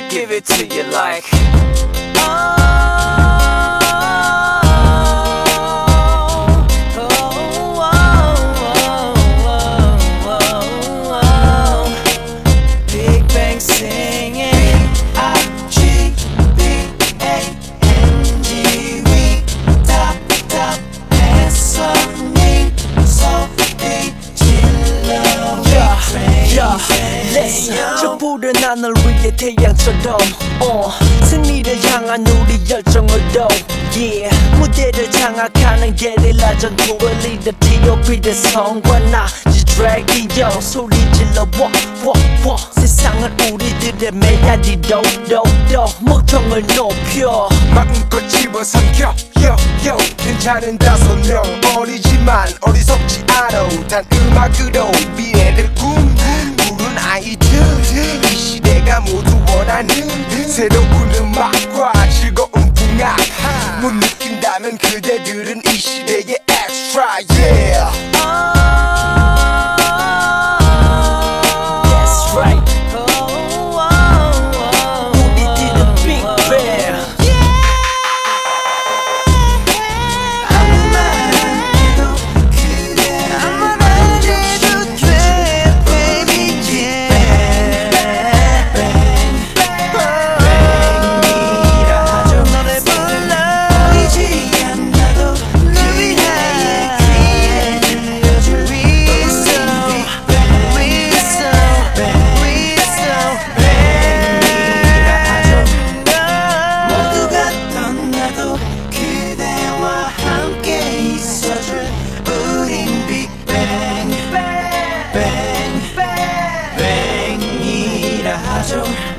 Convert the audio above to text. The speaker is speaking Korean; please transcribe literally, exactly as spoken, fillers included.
give it to you like oh. 저 푸른 하늘 위에 태양처럼 uh, 승리를 향한 우리 열정으로 yeah. 무대를 장악하는 게릴라 전투의 리더 티오 피 대성과 나 드래기요 소리 질러 워, 워, 워. 세상은 우리들의 메아리로 로, 로. 목청을 높여 마음껏 집어삼켜 yo, yo. 괜찮은 다섯 명 어리지만 어리석지 않아 단 음악으로 미래를 꿈 부른 아이들 이 시대가 모두 원하는 새로운 음악과 즐거운 풍악 못 느낀다면 그대들은 이 시대의 extra yeah That's right 우리들은 Big Bang 뱅이라 하죠.